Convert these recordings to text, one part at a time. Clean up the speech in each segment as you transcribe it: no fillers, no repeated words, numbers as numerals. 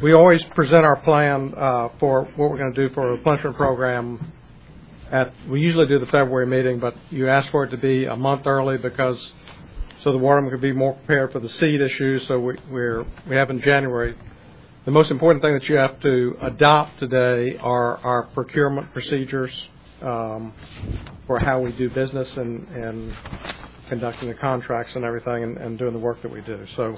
we always present our plan for what we're going to do for a replenishment program. We usually do the February meeting, but you asked for it to be a month early so the watermen could be more prepared for the seed issue. So we have in January. The most important thing that you have to adopt today are our procurement procedures for how we do business and conducting the contracts and everything and doing the work that we do. So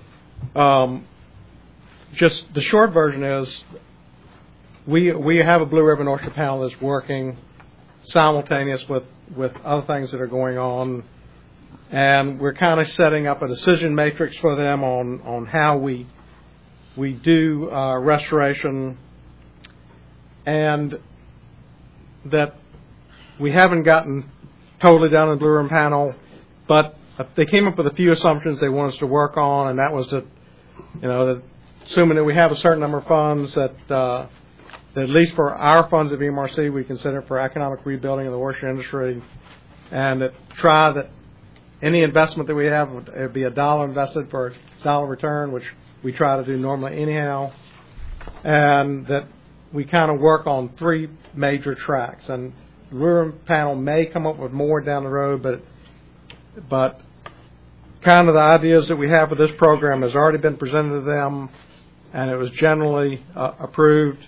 just the short version is we have a Blue Ribbon Orchard panel that's working simultaneous with other things that are going on, and we're kind of setting up a decision matrix for them on how we do restoration, and that we haven't gotten totally down in the Blue Ribbon panel, but they came up with a few assumptions they want us to work on, and that was that, that assuming that we have a certain number of funds that at least for our funds at VMRC, we consider for economic rebuilding of the orchard industry, and that any investment that we have would be $1 invested for a $1 return, which we try to do normally anyhow, and that we kind of work on 3 major tracks. And the Blue Ribbon panel may come up with more down the road, but kind of the ideas that we have for this program has already been presented to them, and it was generally approved.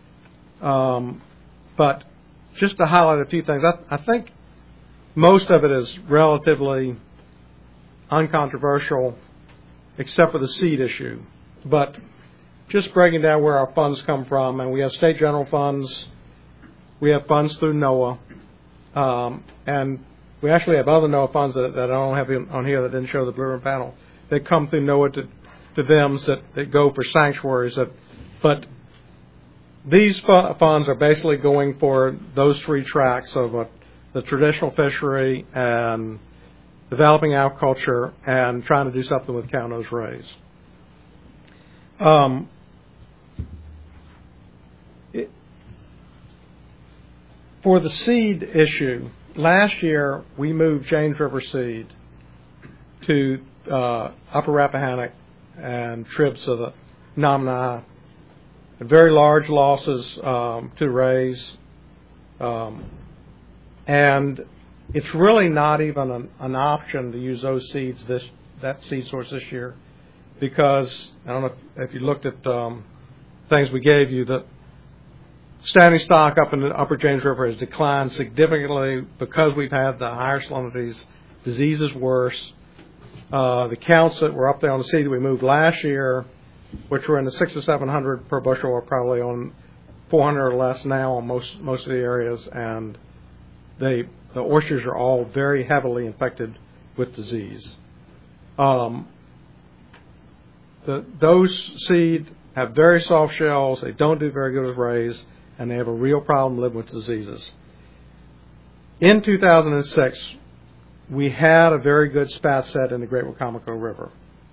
But just to highlight a few things, I think most of it is relatively uncontroversial, except for the seed issue. But just breaking down where our funds come from, and we have state general funds, we have funds through NOAA, and we actually have other NOAA funds that I don't have on here that didn't show the Blue Ribbon panel. They come through NOAA to them that go for sanctuaries. But these funds are basically going for those 3 tracks of the traditional fishery and developing aquaculture and trying to do something with cow-nose rays. For the seed issue, last year we moved James River seed to Upper Rappahannock and tribs of the Nominee. Very large losses to rays, and it's really not even an option to use those seeds, that seed source this year, because I don't know if you looked at things we gave you, the standing stock up in the Upper James River has declined significantly because we've had the higher salinities, disease is worse. The counts that were up there on the seed that we moved last year, which were in the 600 or 700 per bushel, are probably on 400 or less now on most of the areas, and the orchards are all very heavily infected with disease. Those seed have very soft shells. They don't do very good with rays, and they have a real problem living with diseases. In 2006, we had a very good spat set in the Great Wicomico River.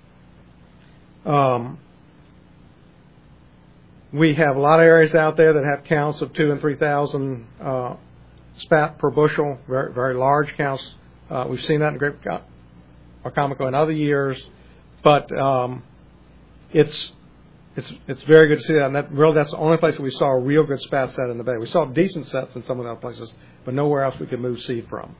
We have a lot of areas out there that have counts of 2,000 and 3,000 spat per bushel, very, very large counts. We've seen that in the Great Wicomico in other years, but it's very good to see that. And that's the only place that we saw a real good spat set in the bay. We saw decent sets in some of the other places, but nowhere else we could move seed from.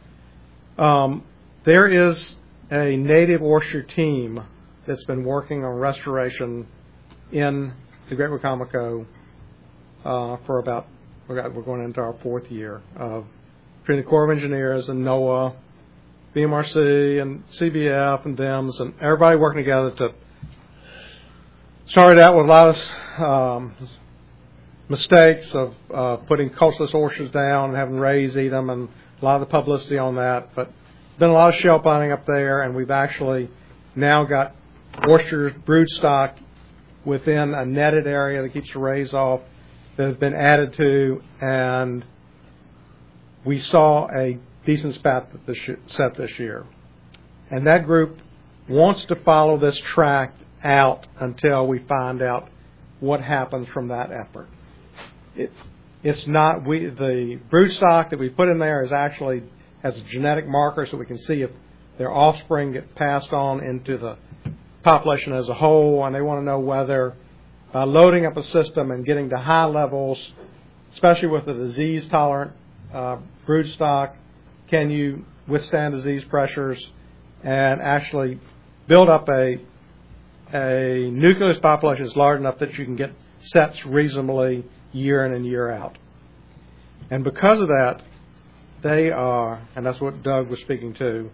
There is a native orchard team that's been working on restoration in the Great Wicomico for about, we're going into our 4th year between the Corps of Engineers and NOAA, BMRC and CBF and DEMS, and everybody working together to started out with a lot of mistakes of putting coastless orchards down and having rays eat them, and a lot of the publicity on that. But been a lot of shell bonding up there, and we've actually now got orchard broodstock within a netted area that keeps the rays off that has been added to, and we saw a decent spat set this year. And that group wants to follow this track out until we find out what happens from that effort. It's not, the broodstock that we put in there is actually has a genetic marker so we can see if their offspring get passed on into the population as a whole, and they want to know whether by loading up a system and getting to high levels, especially with a disease-tolerant broodstock, can you withstand disease pressures and actually build up a nucleus population that's large enough that you can get sets reasonably year in and year out. And because of that, they are, and that's what Doug was speaking to,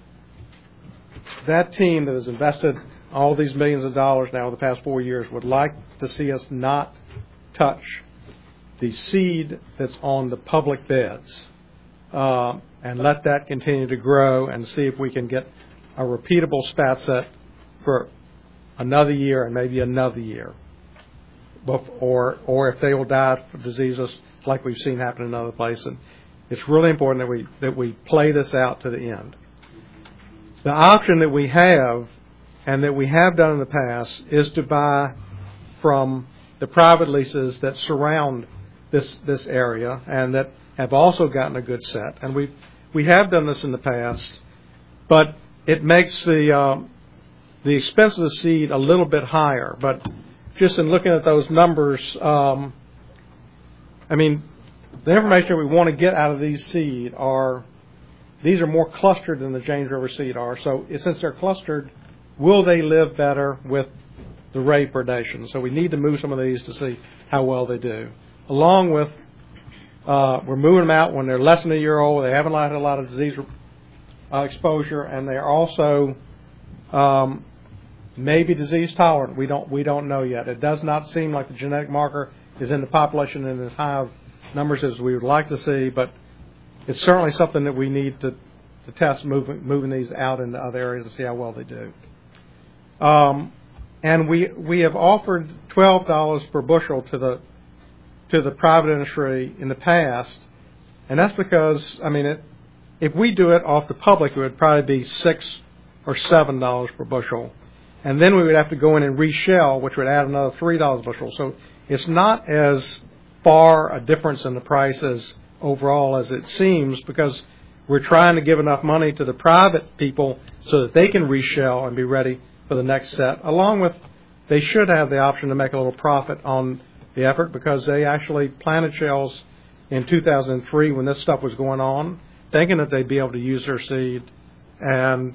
that team that has invested all these millions of dollars now in the past 4 years would like to see us not touch the seed that's on the public beds and let that continue to grow and see if we can get a repeatable spat set for another year and maybe another year, or if they will die of diseases like we've seen happen in other places. It's really important that we play this out to the end. The option that we have, and that we have done in the past, is to buy from the private leases that surround this area and that have also gotten a good set. And we have done this in the past, but it makes the expense of the seed a little bit higher. But just in looking at those numbers, the information we want to get out of these seed these are more clustered than the James River seed are. So since they're clustered, will they live better with the ray predation? So we need to move some of these to see how well they do. Along with, we're moving them out when they're less than a year old. They haven't had a lot of disease exposure, and they're also maybe disease tolerant. We don't know yet. It does not seem like the genetic marker is in the population in as high of numbers as we would like to see, but it's certainly something that we need to test moving these out into other areas to see how well they do. And we have offered $12 per bushel to the private industry in the past, and that's because if we do it off the public, it would probably be $6 or $7 per bushel, and then we would have to go in and reshell, which would add another $3 a bushel. So it's not as far a difference in the prices overall as it seems, because we're trying to give enough money to the private people so that they can reshell and be ready for the next set. Along with, they should have the option to make a little profit on the effort, because they actually planted shells in 2003 when this stuff was going on, thinking that they'd be able to use their seed, and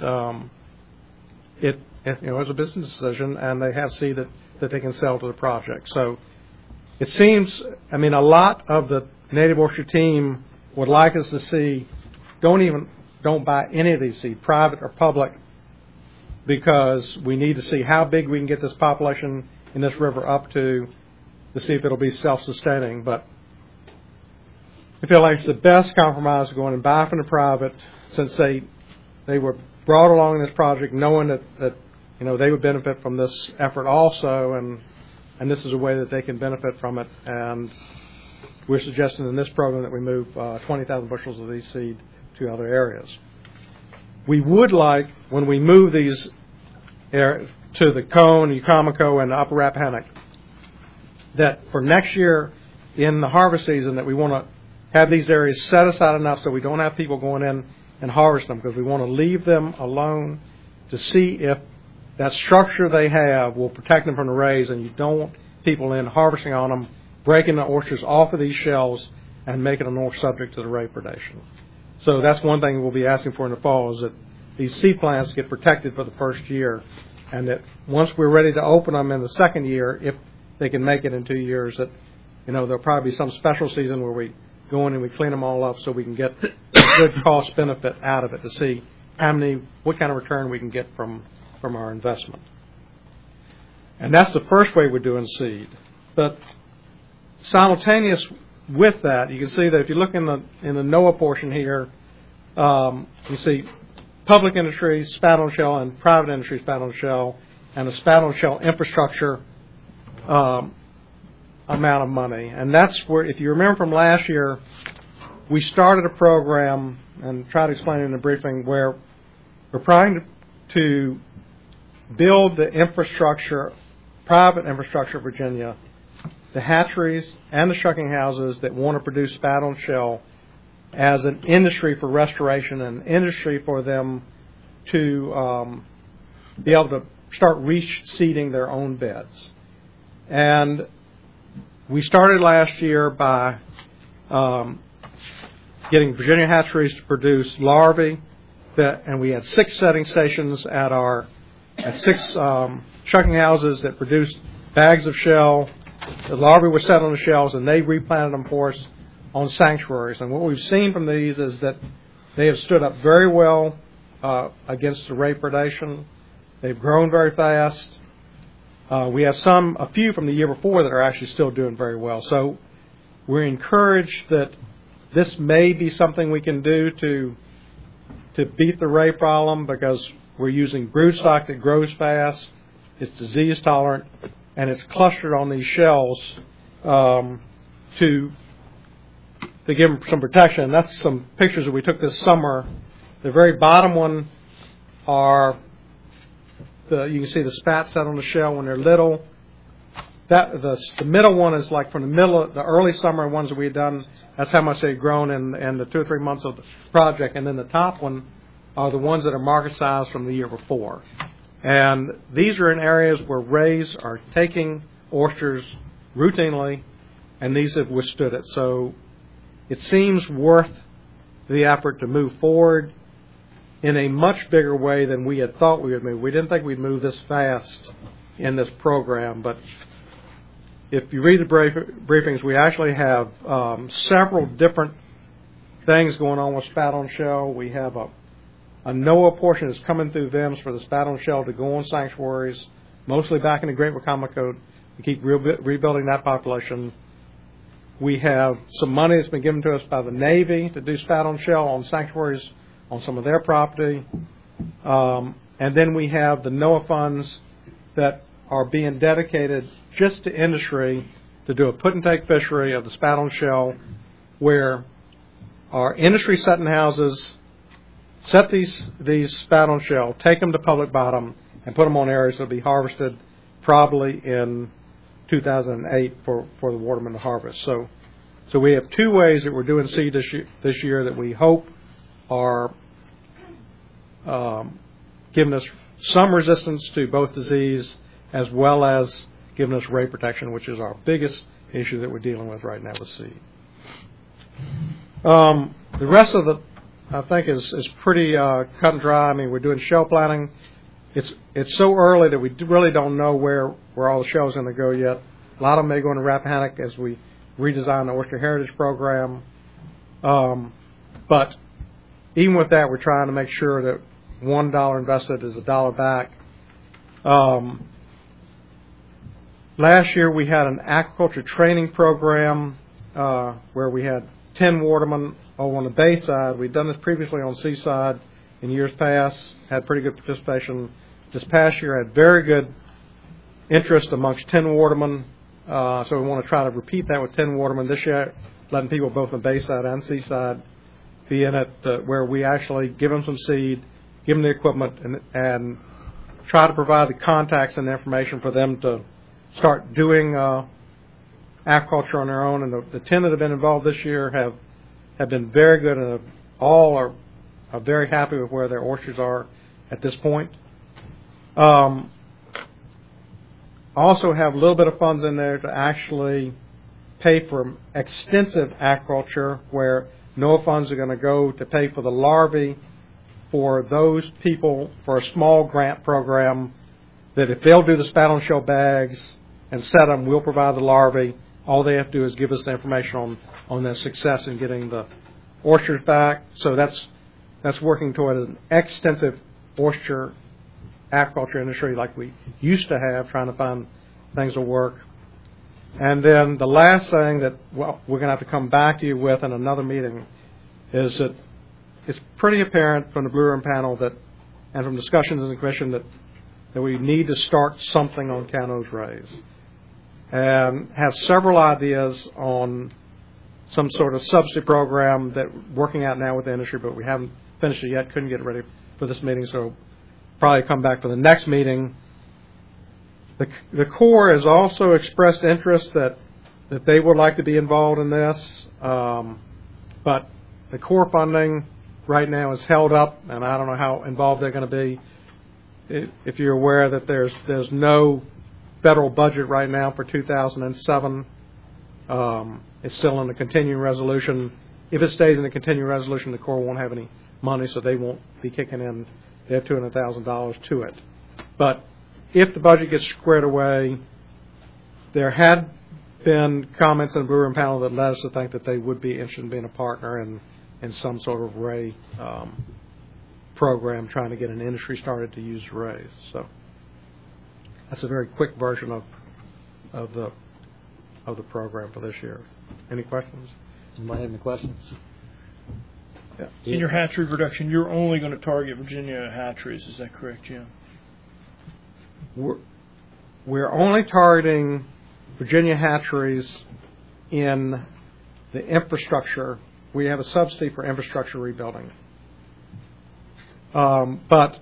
it was a business decision, and they have seed that they can sell to the project. So it seems, a lot of the Native Orchard team would like us to see, don't buy any of these seed, private or public, because we need to see how big we can get this population in this river up to see if it'll be self-sustaining. But I feel like it's the best compromise to go in and buy from the private, since they were brought along in this project knowing that they would benefit from this effort also, and this is a way that they can benefit from it. And we're suggesting in this program that we move 20,000 bushels of these seed to other areas. We would like, when we move these to the Cone, Ucomico, and the Upper Rappahannock, that for next year in the harvest season, that we want to have these areas set aside enough so we don't have people going in and harvest them, because we want to leave them alone to see if that structure they have will protect them from the rays, and you don't want people in harvesting on them, breaking the orchards off of these shells and making them more subject to the ray predation. So that's one thing we'll be asking for in the fall, is that these seed plants get protected for the first year, and that once we're ready to open them in the second year, if they can make it in 2 years, that there'll probably be some special season where we go in and we clean them all up so we can get a good cost benefit out of it to see what kind of return we can get from our investment. And that's the first way we're doing seed. But simultaneous with that, you can see that if you look in the NOAA portion here, you see public industry, spat-on-shell, and private industry, spat-on-shell, and the spat-on-shell infrastructure amount of money. And that's where, if you remember from last year, we started a program, and tried to explain it in the briefing, where we're trying to build the infrastructure, private infrastructure of Virginia, the hatcheries and the shucking houses that want to produce spat-on-shell as an industry for restoration, and an industry for them to be able to start reseeding their own beds. And we started last year by getting Virginia hatcheries to produce larvae, and we had 6 setting stations at 6 shucking houses that produced bags of shell. The larvae were set on the shells, and they replanted them for us on sanctuaries. And what we've seen from these is that they have stood up very well against the ray predation. They've grown very fast. We have a few from the year before that are actually still doing very well. So we're encouraged that this may be something we can do to beat the ray problem, because we're using broodstock that grows fast, it's disease tolerant, and it's clustered on these shells to give them some protection. And that's some pictures that we took this summer. The very bottom one you can see the spats set on the shell when they're little. The middle one is like from the middle of the early summer ones that we had done. That's how much they've grown in the 2 or 3 months of the project. And then the top one are the ones that are market size from the year before. And these are in areas where rays are taking oysters routinely, and these have withstood it. So it seems worth the effort to move forward in a much bigger way than we had thought we would move. We didn't think we'd move this fast in this program, but if you read the briefings, we actually have several different things going on with spat on shell. We have a NOAA portion that's coming through VIMS for the spat on shell to go on sanctuaries, mostly back in the Great Wacomico, to keep rebuilding that population. We have some money that's been given to us by the Navy to do spat on shell on sanctuaries on some of their property. And then we have the NOAA funds that are being dedicated just to industry to do a put-and-take fishery of the spat on shell, where our industry setting houses set these spat on shell, take them to public bottom, and put them on areas that will be harvested probably in 2008 for the waterman to harvest. So we have 2 ways that we're doing seed this year that we hope are giving us some resistance to both disease as well as giving us ray protection, which is our biggest issue that we're dealing with right now with seed. The rest of I think is pretty cut and dry. I mean, we're doing shell planting. It's so early that we really don't know where all the shells are going to go yet. A lot of them may go into Rappahannock as we redesign the Oyster Heritage Program. But even with that, we're trying to make sure that $1 invested is $1 back. Last year we had an aquaculture training program where we had 10 watermen over on the bay side. We'd done this previously on seaside in years past, had pretty good participation. This past year had very good interest amongst 10 watermen, so we want to try to repeat that with 10 watermen this year, letting people both on the bay side and seaside be in it, where we actually give them some seed, give them the equipment, and try to provide the contacts and the information for them to start doing aquaculture on their own. And the 10 that have been involved this year have been very good, and all are very happy with where their oysters are at this point. Also have a little bit of funds in there to actually pay for extensive aquaculture, where NOAA funds are going to go to pay for the larvae for those people for a small grant program that if they'll do the spat on shell bags and set them, we'll provide the larvae. All they have to do is give us the information on their success in getting the oysters back. So that's working toward an extensive oyster aquaculture industry like we used to have, trying to find things to work. And then the last thing that we're going to have to come back to you with in another meeting is that it's pretty apparent from the Blue Ribbon panel and from discussions in the commission that we need to start something on Cownose rays, and have several ideas on some sort of subsidy program that we're working out now with the industry, but we haven't finished it yet, couldn't get it ready for this meeting, so probably come back for the next meeting. The Corps has also expressed interest that they would like to be involved in this, but the Corps funding right now is held up, and I don't know how involved they're going to be. If you're aware that there's no federal budget right now for 2007. It's still in the continuing resolution. If it stays in the continuing resolution, the Corps won't have any money, so they won't be kicking in their $200,000 to it. But if the budget gets squared away, there had been comments in the Blue Ribbon panel that led us to think that they would be interested in being a partner in some sort of Ray program, trying to get an industry started to use Rays. So that's a very quick version of the program for this year. Any questions? Anybody have any questions? Yeah. In your hatchery production, you're only going to target Virginia hatcheries. Is that correct, Jim? We're only targeting Virginia hatcheries in the infrastructure. We have a subsidy for infrastructure rebuilding. But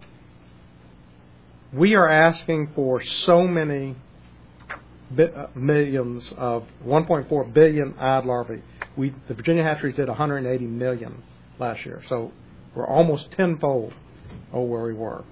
we are asking for so many millions of 1.4 billion ad larvae. The Virginia hatcheries did 180 million last year, so we're almost tenfold over where we were.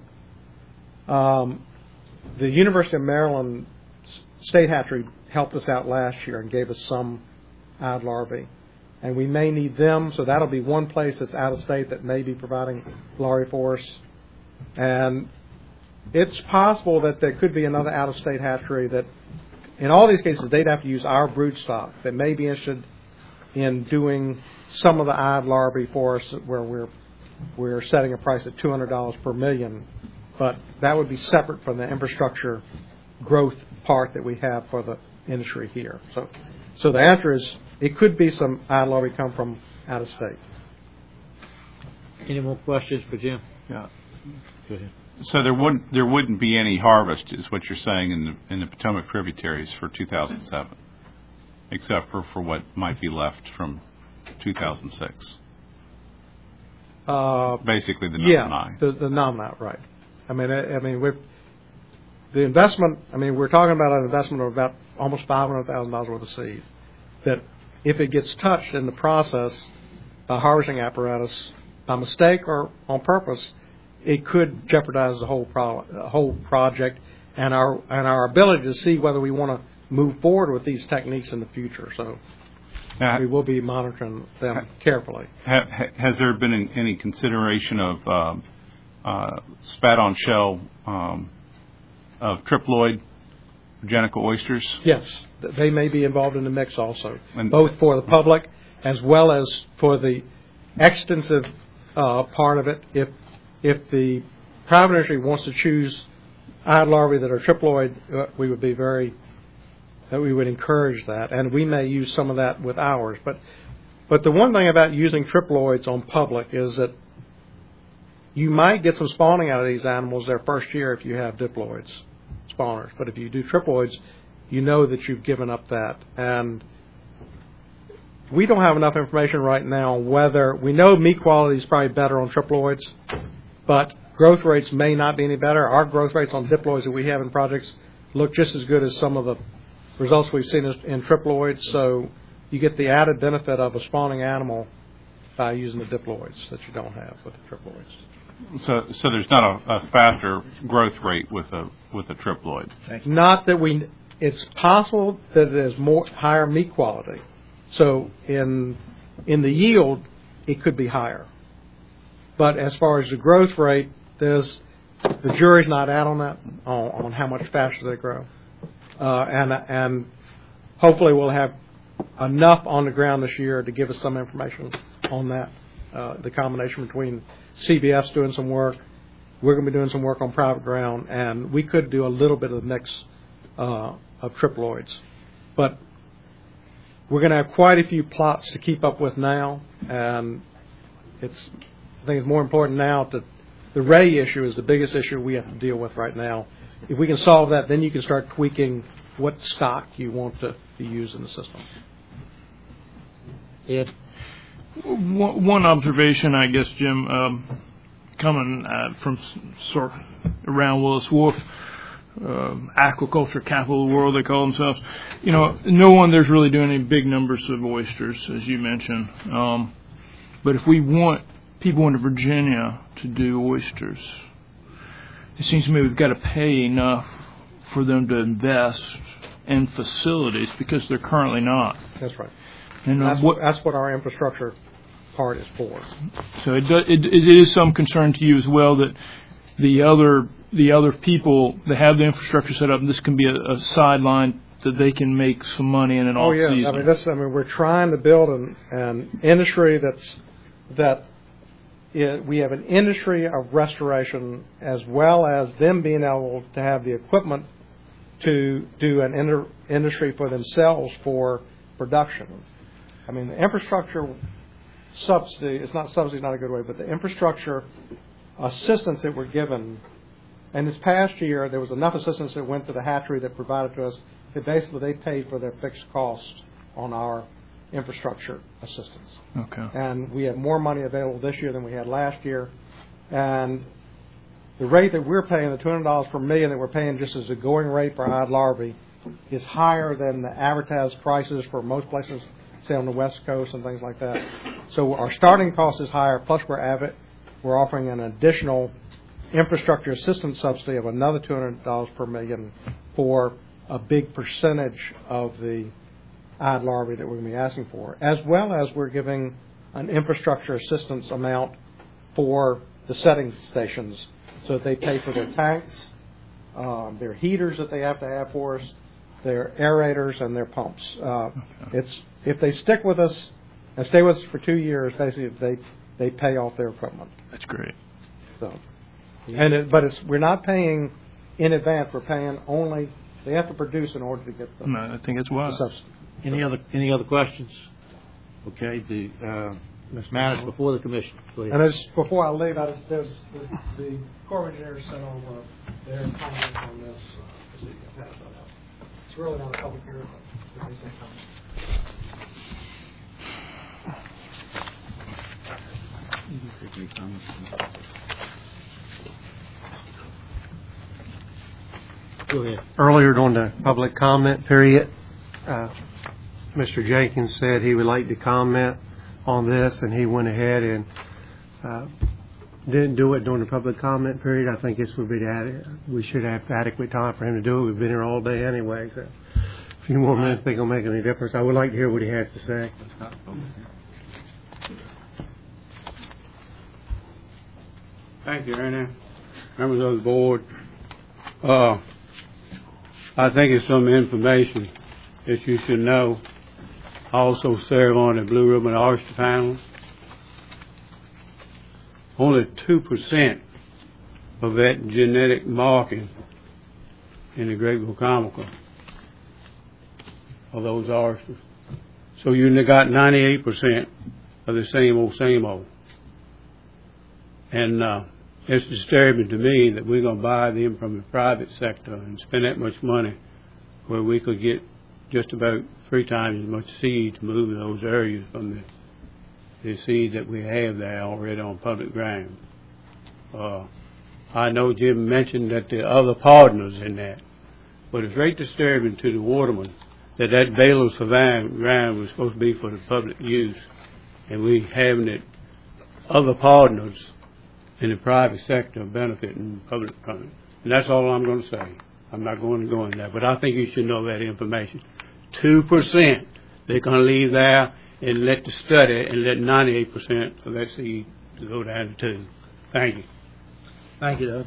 The University of Maryland State Hatchery helped us out last year and gave us some ad larvae, and we may need them, so that'll be one place that's out of state that may be providing larvae for us. And it's possible that there could be another out-of-state hatchery that, in all these cases, they'd have to use our brood stock that may be interested in doing some of the ad larvae for us, where we're setting a price at $200 per million. But that would be separate from the infrastructure growth part that we have for the industry here. So the answer is it could be some ad larvae come from out of state. Any more questions for Jim? Yeah. Go ahead. So there wouldn't be any harvest, is what you're saying, in the Potomac tributaries for 2007, except for what might be left from 2006. Basically, the nominate. Yeah, the nominate, right. I mean, the investment. I mean, we're talking about an investment of about almost $500,000 worth of seed. That if it gets touched in the process by harvesting apparatus by mistake or on purpose, it could jeopardize the whole project and our ability to see whether we want to move forward with these techniques in the future. So we will be monitoring them carefully. Has there been any consideration of spat-on shell of triploid Virginica oysters? Yes, they may be involved in the mix also, both for the public as well as for the extensive part of it. If the private industry wants to choose ad larvae that are triploid, we would encourage that, and we may use some of that with ours. But the one thing about using triploids on public is that you might get some spawning out of these animals their first year if you have diploids spawners. But if you do triploids, you know that you've given up that. And we don't have enough information right now whether we know meat quality is probably better on triploids, but growth rates may not be any better. Our growth rates on diploids that we have in projects look just as good as some of the results we've seen in triploids. So you get the added benefit of a spawning animal by using the diploids that you don't have with the triploids. So there's not a faster growth rate with a triploid. Not that it's possible that there's higher meat quality. So in the yield, it could be higher. But as far as the growth rate, the jury's not out on that, on how much faster they grow. And hopefully we'll have enough on the ground this year to give us some information on that. The combination between CBS doing some work, we're going to be doing some work on private ground, and we could do a little bit of the mix of triploids. But we're going to have quite a few plots to keep up with now, and I think it's more important now to the ray issue is the biggest issue we have to deal with right now. If we can solve that, then you can start tweaking what stock you want to use in the system. Ed? One observation, I guess, Jim, coming from sort of around Willis Wharf, aquaculture capital of the world, they call themselves. You know, no one there's really doing any big numbers of oysters, as you mentioned. But if we want people in Virginia to do oysters, it seems to me we've got to pay enough for them to invest in facilities because they're currently not. That's right. And That's what our infrastructure part is for. So it is some concern to you as well that the other people that have the infrastructure set up, this can be a sideline that they can make some money in an off season. I mean, we're trying to build an industry we have an industry of restoration, as well as them being able to have the equipment to do an industry for themselves for production. I mean, the infrastructure subsidy, it's not a good way, but the infrastructure assistance that we're given, and this past year there was enough assistance that went to the hatchery that provided to us that basically they paid for their fixed costs on our infrastructure assistance. Okay. And we have more money available this year than we had last year. And the rate that we're paying, the $200 per million that we're paying just as a going rate for eyed larvae, is higher than the advertised prices for most places, say on the West Coast and things like that. So our starting cost is higher, plus we're offering an additional infrastructure assistance subsidy of another $200 per million for a big percentage of the eyed larvae that we're going to be asking for, as well as we're giving an infrastructure assistance amount for the setting stations so that they pay for their tanks, their heaters that they have to have for us, their aerators, and their pumps. If they stick with us and stay with us for 2 years, basically they pay off their equipment. That's great. So, we're not paying in advance. We're paying only. They have to produce in order to get the. No, I think it's wise. Subsidy. Any other questions? Okay, Ms. Manners, before the commission. Go ahead. And before I leave, there's the Corps of Engineers sent over their comment on this. So you can pass that out. It's really not a public hearing, but it's a comment. Go ahead. Earlier during the public comment period, Mr. Jenkins said he would like to comment on this, and he went ahead and didn't do it during the public comment period. I think this would be we should have adequate time for him to do it. We've been here all day anyway, so a few more minutes ain't gonna make any difference. I would like to hear what he has to say. Thank you, Ernie. Members of the board. I think it's some information that you should know. I also serve on the Blue Ribbon Oyster Panel. Only 2% of that genetic marking in the Great Wicomico of those oysters. So you got 98% of the same old. And it's disturbing to me that we're going to buy them from the private sector and spend that much money where we could get just about 3 times as much seed to move those areas from the seed that we have there already on public ground. I know Jim mentioned that there are other partners in that, but it's very disturbing to the watermen that Baylor surveying ground was supposed to be for the public use, and we having it other partners in the private sector benefiting public funding. And that's all I'm going to say. I'm not going to go into that, but I think you should know that information. 2% they're going to leave there and let the study and let 98% of that seed go down to 2. Thank you. Thank you, Doug.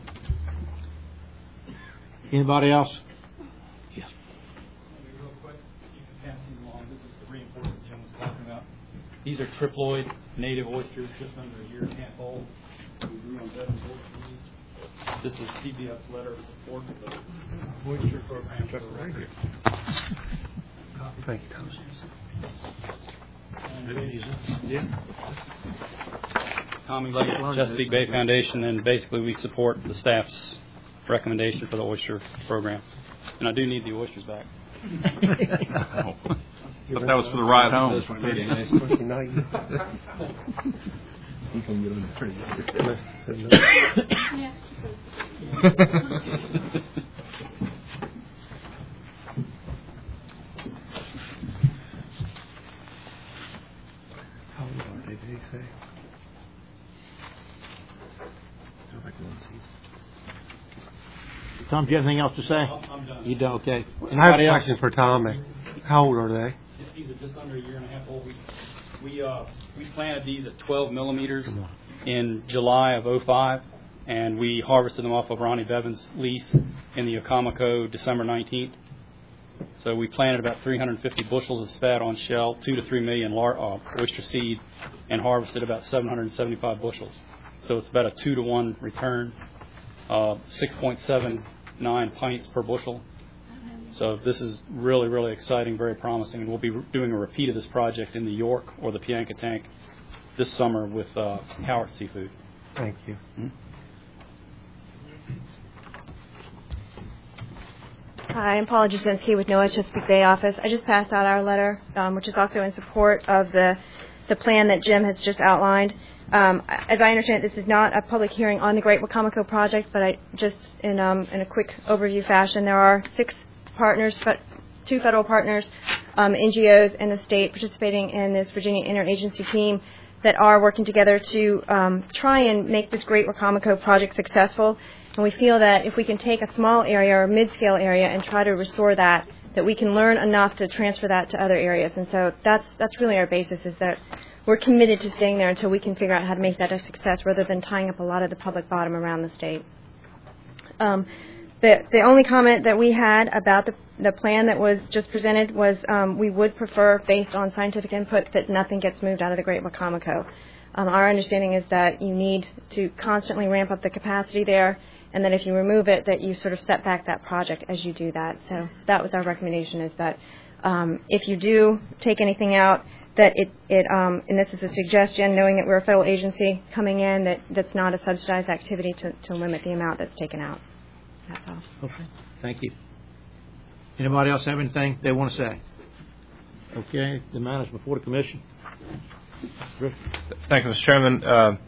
Anybody else? Yes. Real quick, you can pass these along. This is the reinforcement Jim was talking about. These are triploid native oysters, just under a year and a half old. We grew on bed and board. This is CBF's letter of support for the oyster program. Right here. Thank you, Thomas. Yeah. Tommy Leggett, Chesapeake Bay Foundation, and basically we support the staff's recommendation for the oyster program. And I do need the oysters back. But that was for the ride home. How old are they, did he say? Tom, do you have anything else to say? I'm done. You don't, okay. I have Anybody a else? question for Tommy. How old are they? These are just under a year and a half old. We planted these at 12 millimeters in July of '05, and we harvested them off of Ronnie Bevan's lease in the Ocomico December 19th. So we planted about 350 bushels of spat on shell, 2 to 3 million oyster seed, and harvested about 775 bushels. So it's about a 2-to-1 return, 6.79 pints per bushel. So this is really, really exciting, very promising, and we'll be doing a repeat of this project in the York or the Pianka Tank this summer with Howard Seafood. Thank you. Hi, I'm Paula Jasinski with NOAA Chesapeake Bay office. I just passed out our letter, which is also in support of the plan that Jim has just outlined. As I understand it, this is not a public hearing on the Great Wacomico project, but I just in a quick overview fashion, there are 6 partners, 2 federal partners, NGOs, and the state participating in this Virginia interagency team that are working together to try and make this Great Wacomico project successful. And we feel that if we can take a small area or a mid-scale area and try to restore that we can learn enough to transfer that to other areas. And so that's really our basis, is that we're committed to staying there until we can figure out how to make that a success rather than tying up a lot of the public bottom around the state. The only comment that we had about the plan that was just presented was we would prefer, based on scientific input, that nothing gets moved out of the Great Wacomico. Our understanding is that you need to constantly ramp up the capacity there, and that if you remove it, that you sort of set back that project as you do that. So that was our recommendation, is that if you do take anything out, that and this is a suggestion, knowing that we're a federal agency coming in, that's not a subsidized activity to limit the amount that's taken out. That's all. Okay, thank you. Anybody else have anything they want to say? Okay, the matters before the commission. Thank you, Mr. Chairman.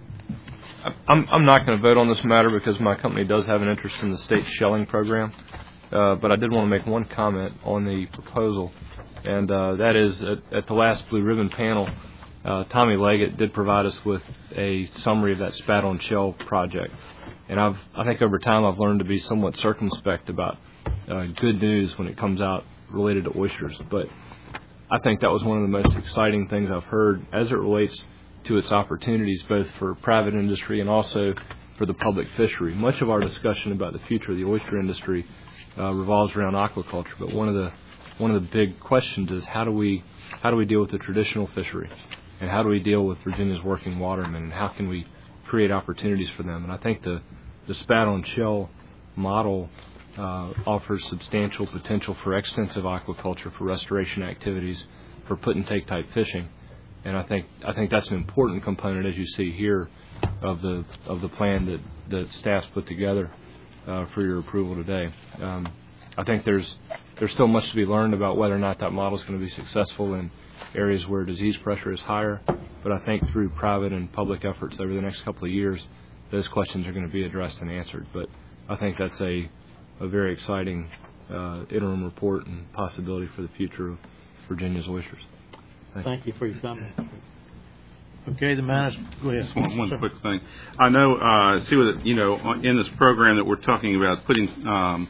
I'm not going to vote on this matter because my company does have an interest in the state shelling program, but I did want to make one comment on the proposal, and that is at the last Blue Ribbon panel, Tommy Leggett did provide us with a summary of that spat on shell project. And I think over time I've learned to be somewhat circumspect about good news when it comes out related to oysters. But I think that was one of the most exciting things I've heard as it relates to its opportunities, both for private industry and also for the public fishery. Much of our discussion about the future of the oyster industry revolves around aquaculture. But one of the big questions is how do we deal with the traditional fishery, and how do we deal with Virginia's working watermen, and how can we create opportunities for them? And I think the spat on shell model offers substantial potential for extensive aquaculture, for restoration activities, for put and take type fishing. And I think that's an important component, as you see here, of the plan that staff's put together for your approval today. I think there's still much to be learned about whether or not that model is going to be successful in areas where disease pressure is higher. But I think through private and public efforts over the next couple of years, those questions are going to be addressed and answered. But I think that's a very exciting interim report and possibility for the future of Virginia's oysters. Thank you for your comment. Okay, the matters. Go ahead. Just one quick thing. I know, see what in this program that we're talking about, putting some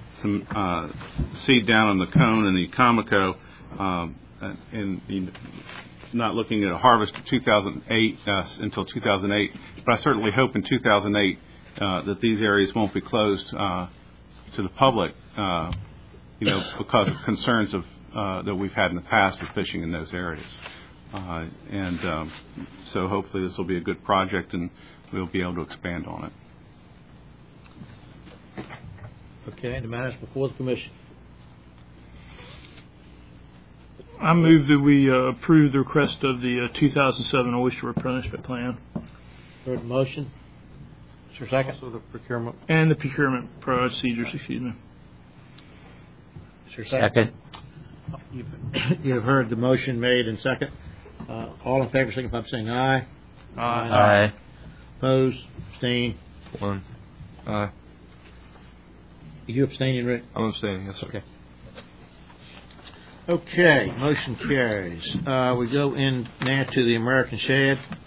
seed down on the cone and the Comico, and not looking at a harvest of 2008 until 2008. But I certainly hope in 2008 that these areas won't be closed to the public, because of concerns that we've had in the past of fishing in those areas. So hopefully this will be a good project and we'll be able to expand on it. Okay, the matters before the commission. I move that we approve the request of the 2007 oyster replenishment plan. Heard the motion. Is there a second? Also the procurement. And the procurement procedures, excuse me. Is there a second? You've heard the motion made and second. All in favor, signify by saying aye. Aye. Opposed? Abstain? One. Aye. You abstaining, Rick? I'm abstaining, yes, sir. Okay. Okay, motion carries. We go in now to the American Shad.